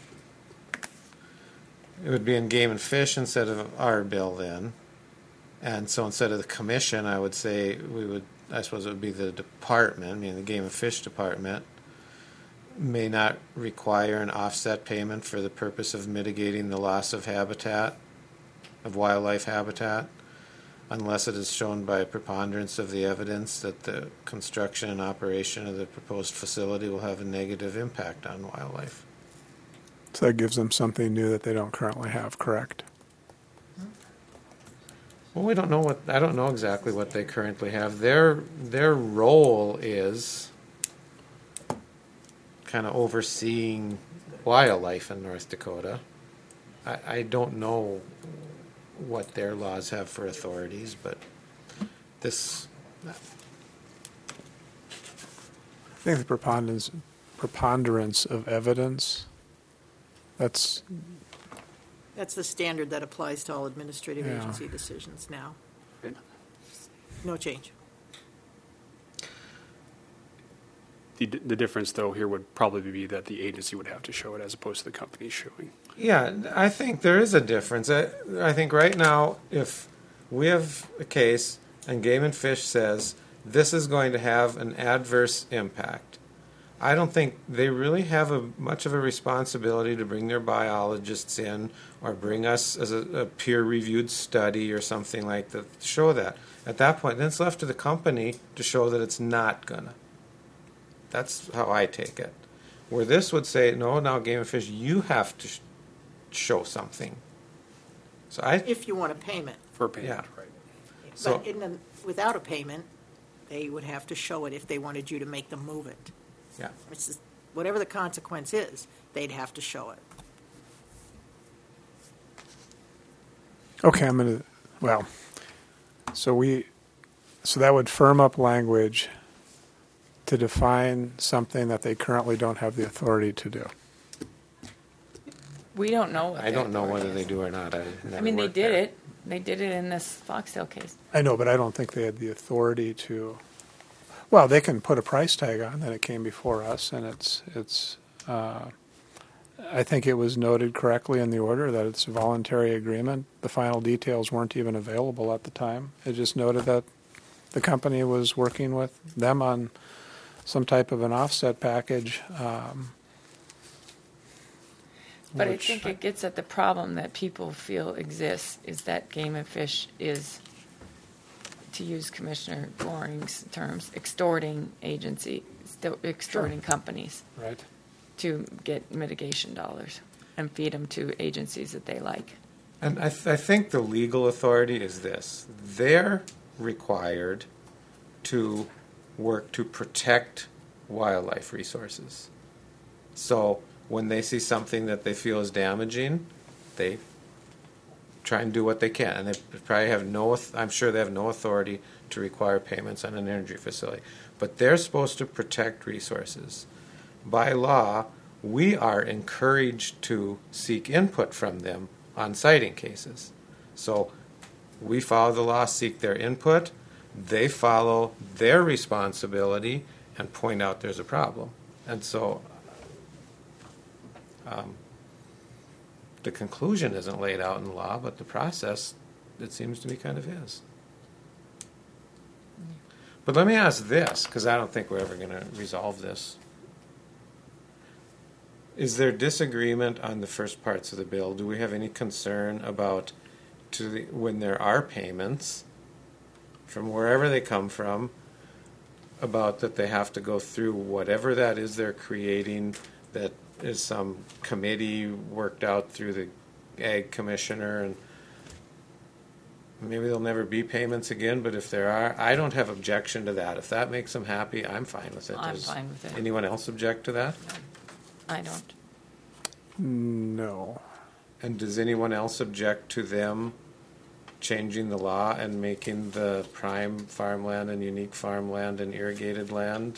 it would be in Game and Fish instead of our bill then. And so instead of the commission, I would say I suppose it would be the department, meaning the Game and Fish department, may not require an offset payment for the purpose of mitigating the loss of habitat, of wildlife habitat, unless it is shown by a preponderance of the evidence that the construction and operation of the proposed facility will have a negative impact on wildlife. So that gives them something new that they don't currently have, correct? Well, I don't know exactly what they currently have. Their role is kind of overseeing wildlife in North Dakota. I don't know what their laws have for authorities, but this. I think the preponderance of evidence. That's That's the standard that applies to all administrative Yeah. agency decisions now. No change. The difference, though, here would probably be that the agency would have to show it as opposed to the company showing. Yeah, I think there is a difference. I think right now, if we have a case and Game and Fish says this is going to have an adverse impact, I don't think they really have much of a responsibility to bring their biologists in or bring us as a peer-reviewed study or something like that to show that. At that point, then it's left to the company to show that it's not gonna. That's how I take it. Where this would say, no, now Game and Fish, you have to show something. So If you want a payment. For payment, Yeah. right. So- But without a payment, they would have to show it if they wanted you to make them move it. yeah. It's just, whatever the consequence is, they'd have to show it. okay. So that would firm up language to define something that they currently don't have the authority to do. We don't know what I don't know their whether authority they is. do or not. I mean, they did it. They did it in this Foxtail case. I know, but I don't think they had the authority to. Well, they can put a price tag on that it came before us, and it's. I think it was noted correctly in the order that it's a voluntary agreement. The final details weren't even available at the time. It just noted that the company was working with them on some type of an offset package. But which- I think it gets at the problem that people feel exists, is that Game and Fish is, to use Commissioner Goring's terms, extorting extorting companies Right. to get mitigation dollars and feed them to agencies that they like. And I think the legal authority is this. They're required to work to protect wildlife resources. So when they see something that they feel is damaging, they try and do what they can. And they probably have I'm sure they have no authority to require payments on an energy facility. But they're supposed to protect resources. By law, we are encouraged to seek input from them on siting cases. So we follow the law, seek their input. They follow their responsibility and point out there's a problem. And so the conclusion isn't laid out in law, but the process, it seems to me, kind of is. But let me ask this, because I don't think we're ever going to resolve this. Is there disagreement on the first parts of the bill? Do we have any concern about when there are payments from wherever they come from, about that they have to go through whatever that is they're creating, that is some committee worked out through the Ag Commissioner, and maybe there'll never be payments again, but if there are, I don't have objection to that. If that makes them happy, I'm fine with it. I'm Does fine with it. anyone else object to that? I don't. No. And does anyone else object to them changing the law and making the prime farmland and unique farmland and irrigated land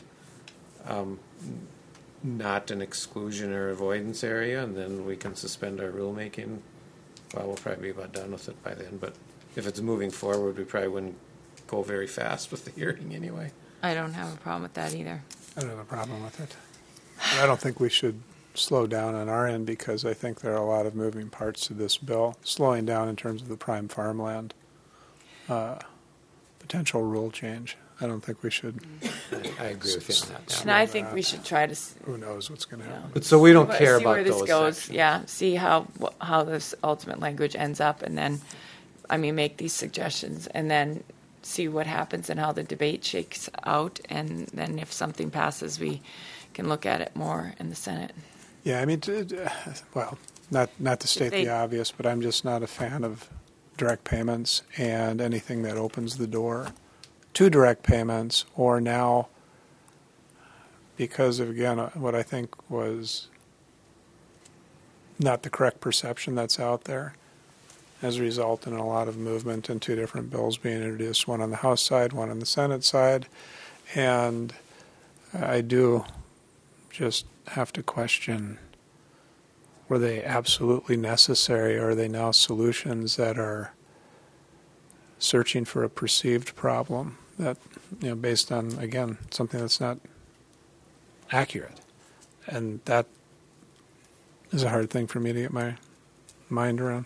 not an exclusion or avoidance area, and then we can suspend our rulemaking? Well, we'll probably be about done with it by then, but if it's moving forward, we probably wouldn't go very fast with the hearing anyway. I don't have a problem with that either. I don't have a problem with it. But I don't think we should slow down on our end, because I think there are a lot of moving parts to this bill. Slowing down in terms of the prime farmland, potential rule change. I don't think we should. I agree with you on that. And I think we should try to Who knows what's going to happen? But so we don't see care where about this those goes. sections. Yeah, see how this ultimate language ends up, and then, make these suggestions, and then see what happens and how the debate shakes out, and then if something passes, we can look at it more in the Senate. Yeah, well, not to state the obvious, but I'm just not a fan of direct payments and anything that opens the door to direct payments, or now, because of, again, what I think was not the correct perception that's out there, has resulted in a lot of movement and two different bills being introduced, one on the House side, one on the Senate side, and I do just have to question, were they absolutely necessary, or are they now solutions that are searching for a perceived problem that, based on, again, something that's not accurate? And that is a hard thing for me to get my mind around.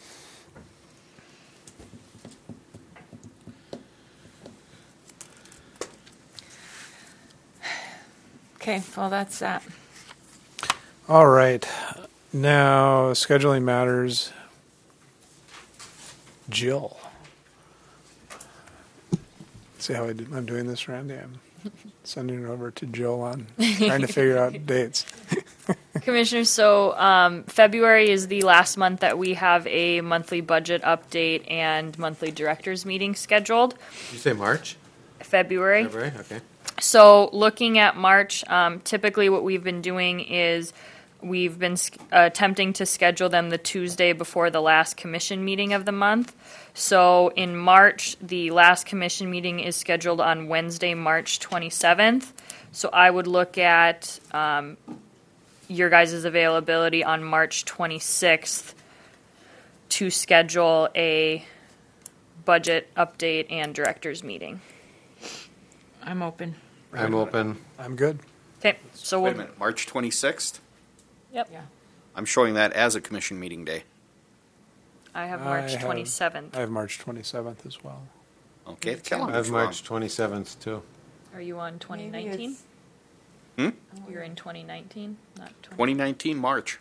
Okay, well, that's that. All right. Now, scheduling matters. Jill. See how I'm doing this, Randy? I'm sending it over to Jill on trying to figure out dates. Commissioners, so February is the last month that we have a monthly budget update and monthly directors meeting scheduled. Did you say March? February. February? Okay. So looking at March, typically what we've been doing is we've been attempting to schedule them the Tuesday before the last commission meeting of the month. So in March, the last commission meeting is scheduled on Wednesday, March 27th. So I would look at your guys' availability on March 26th to schedule a budget update and director's meeting. I'm open. I'm open. I'm good. Okay, so Wait a we'll, minute, March 26th? yep, Yeah. I'm showing that as a commission meeting day. I have March I have- 27th. I have March 27th as well. Okay, the I calendar's have wrong. March 27th too. Are you on 2019? Hmm? You're in 2019, not 20. 2019 March.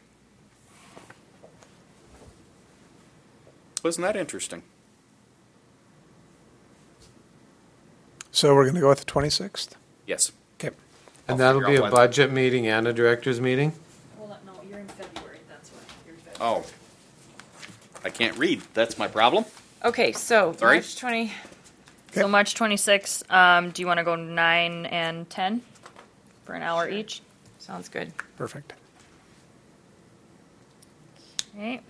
Wasn't that interesting? So we're going to go with the 26th? Yes. Okay. I'll And that'll figure be out a when. budget meeting and a director's meeting? Hold on, no, you're in February, that's what, you're in February. Oh. I can't read. That's my problem. Okay, so Sorry? March 20. So March 26th, do you want to go 9 and 10 for an hour each? Sounds good. Perfect. Okay.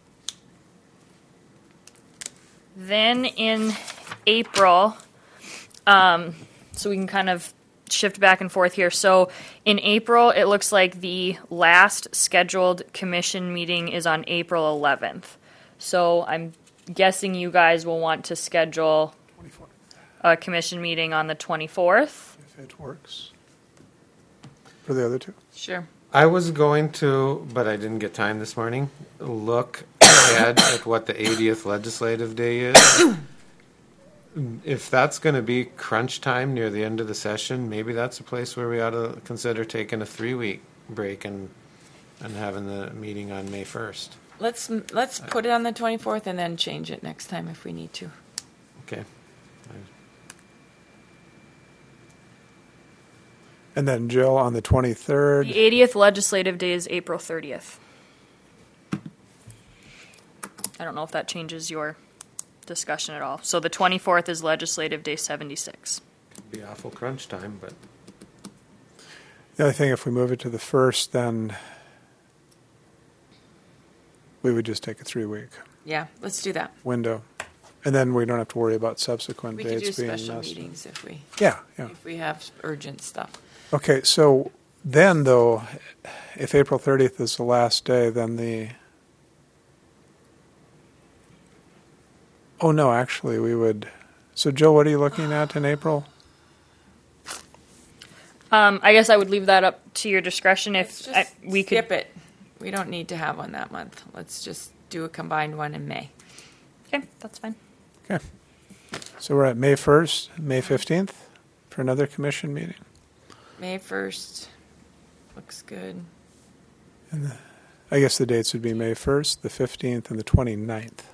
Then in April, so we can kind of shift back and forth here. So in April, it looks like the last scheduled commission meeting is on April 11th. So I'm guessing you guys will want to schedule 24. a commission meeting on the 24th. If it works. For the other two. Sure. I was going to, but I didn't get time this morning, look ahead at what the 80th legislative day is. If that's going to be crunch time near the end of the session, maybe that's a place where we ought to consider taking a 3-week break and having the meeting on May 1st. Let's put it on the 24th and then change it next time if we need to. Okay. And then Jill on the The 23rd. 80th legislative day is April 30th. I don't know if that changes your discussion at all. So the 24th is legislative day 76. Be awful crunch time, but The other thing, if we move it to the 1st, then we would just take a 3-week Yeah, let's do that. window. And then we don't have to worry about subsequent We could do dates being special missed. meetings if we Yeah. have urgent stuff. Okay, so then, though, if April 30th is the last day, then oh, no, actually, we would... So, Jill, what are you looking at in April? I guess I would leave that up to your discretion Let's if just we could. skip it. We don't need to have one that month. Let's just do a combined one in May. Okay, that's fine. Okay. So we're at May 1st, May 15th for another commission meeting. May 1st looks good. I guess the dates would be May 1st, the 15th, and the 29th.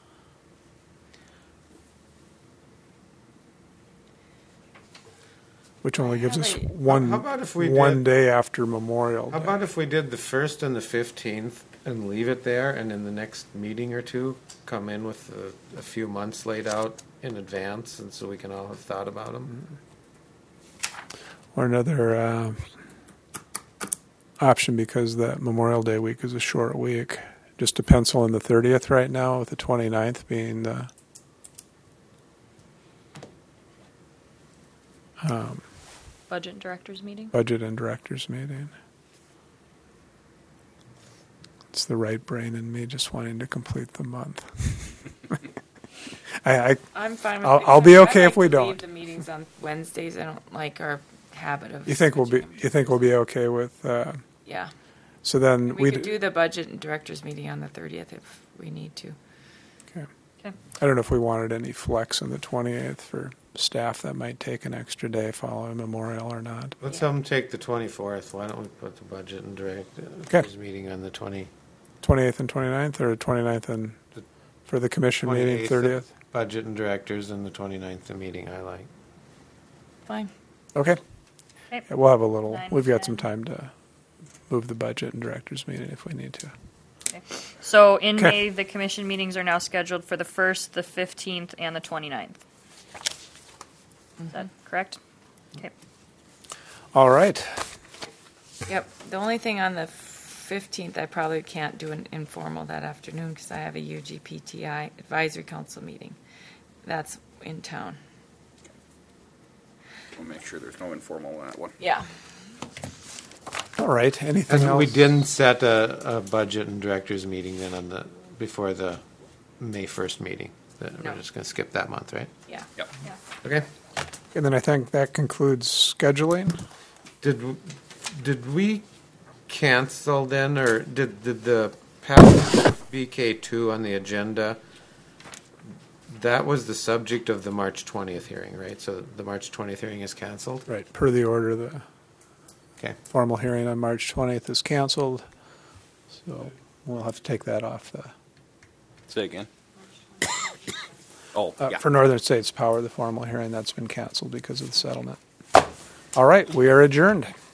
Which only gives us Really? one, How about if we one did- day after Memorial how Day. about if we did the 1st and the 15th and leave it there, and in the next meeting or two, come in with a few months laid out in advance, and so we can all have thought about them? Or another option, because that Memorial Day week is a short week, just to pencil in the 30th right now, with the 29th being the Budget and directors meeting. budget and directors meeting. It's the right brain in me just wanting to complete the month. I'm fine with I'll be okay if we Leave don't. the meetings on Wednesdays. I don't like our habit of. You think we'll be? switching them. You think we'll be okay with? Yeah. So then We could do the budget and directors meeting on the 30th if we need to. Okay. Okay. I don't know if we wanted any flex on the 28th for staff that might take an extra day following Memorial or not. Let's have them take the 24th. Why don't we put the budget and directors meeting on the 28th and 29th, or 29th and for the commission meeting 28th? 30th. Budget and directors, and the 29th, the meeting I like. Fine. Okay. Okay. Yeah, we'll have a little. 9, We've got some 10. time to move the budget and directors meeting if we need to. Okay. So in Okay. May, the commission meetings are now scheduled for the 1st, the 15th, and the 29th. Is that correct? Okay. All right. Yep. The only thing on the 15th, I probably can't do an informal that afternoon because I have a UGPTI advisory council meeting. That's in town. We'll make sure there's no informal on that one. Yeah. All right. Anything And else? we didn't set a budget and directors meeting then before the May 1st meeting. That No. We're just going to skip that month, right? Yeah. Yep. Okay. And then I think that concludes scheduling. Did we cancel then, or did the past BK2 on the agenda? That was the subject of the March 20th hearing, right? So the March 20th hearing is canceled? Right. Per the order, the Okay. formal hearing on March 20th is canceled. So we'll have to take that off the. Say again. Oh, yeah. For Northern States Power, the formal hearing, that's been canceled because of the settlement. All right, we are adjourned.